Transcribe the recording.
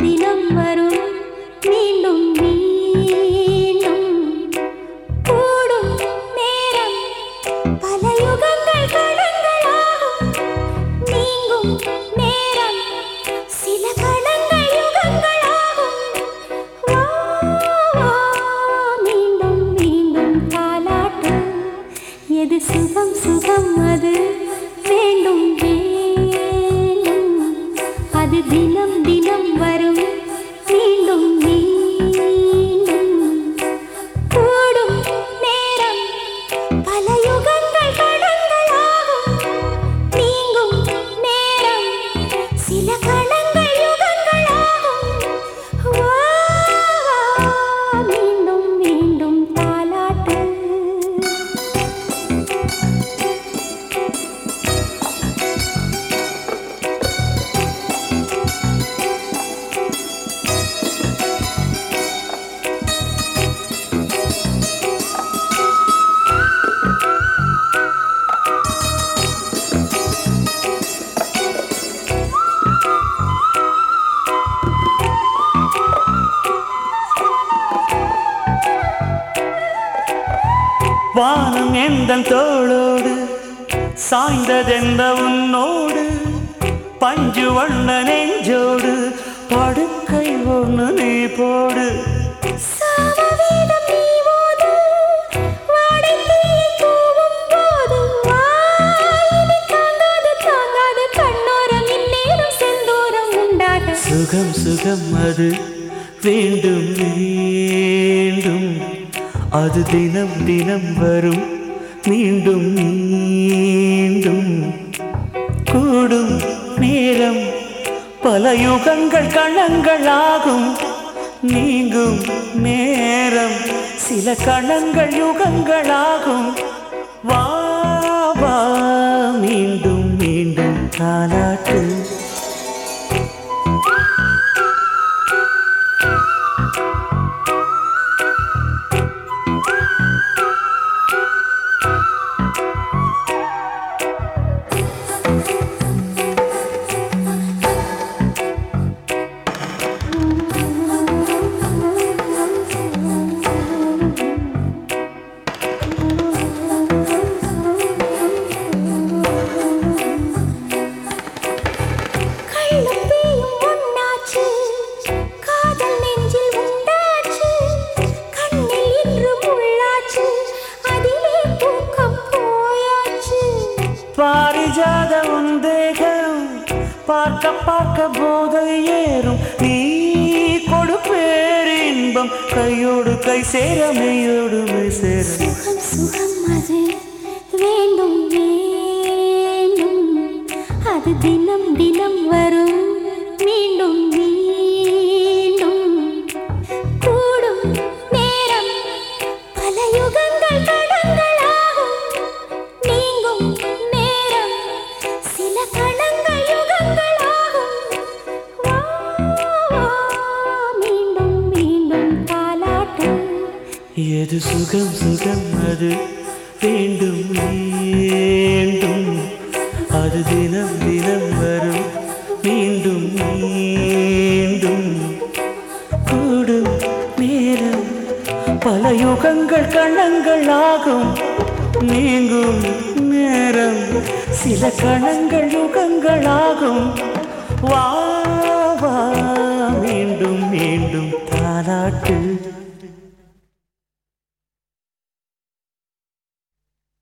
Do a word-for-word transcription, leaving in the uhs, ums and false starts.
தினம் வரும் மீண்டும் மீண்டும் கூடும் நேரம் பல யுகங்கள் கடங்களாகும் நீங்கும் நேரம் சில கடங்கள் யுகங்களாகும் வா வா மீண்டும் மீண்டும் தாலாட்டு எது சுகம் சுகம் அது வேண்டும் வேண்டும் அது தினம் தினம் வரும் மீண்டும் மீண்டும் கூடும் நேரம் பல யுகங்கள் கடங்களாகும் நீங்கும் நேரம் சில கடங்கள் யுகங்களாகும் வா வா மீண்டும் மீண்டும் தாலாட்டு வானம் எந்தன் தோளோடு சாய்ந்ததெந்த உன்னோடு பஞ்சு வண்ண நெஞ்சோடு படுக்கை ஒன்று நீ போடு சாமவேதம் நீ ஓது வாடைத்தீயை தூவும் போது வாயினி தாங்காது தாங்காது கண்ணோரம் இந்நேரம் செந்தூரம் உண்டாக சுகம் சுகம் அது வேண்டும் வேண்டும் அது தினம் தினம் வரும் மீண்டும் மீண்டும் கூடும் நேரம் பல யுகங்கள் கணங்களாகும் நீங்கும் நேரம் சில கணங்கள் யுகங்களாகும் வா வா மீண்டும் மீண்டும் தாலாட்டு பாரிஜாத உந்தேகம் பார்க்க பார்க்க போதை ஏறும் நீ கொடுப்பேர் இன்பம் கையோடு கை சேர மெய்யோடு மெய் சேர சுகம் சுகம் அது வேண்டும் வேண்டும் அது தினம் தினம் வரும் மீண்டும் மீண்டும் கூடும் நேரம் பல யுகங்கள் கடங்களாகும் நீங்கும் நேரம் சில கணங்கள் யுகங்களாகும் வா வா மீண்டும் மீண்டும் தாலாட்டு எது சுகம் சுகம் அது வேண்டும் வேண்டும் அது தினம் தினம் வரும் மீண்டும் மீண்டும் கூடும் நேரம் பல யுகங்கள் கணங்கள் ஆகும் நீங்கும் நேரம் சில கணங்கள் யுகங்கள் ஆகும் வா வா மீண்டும் மீண்டும் தாலாட்டு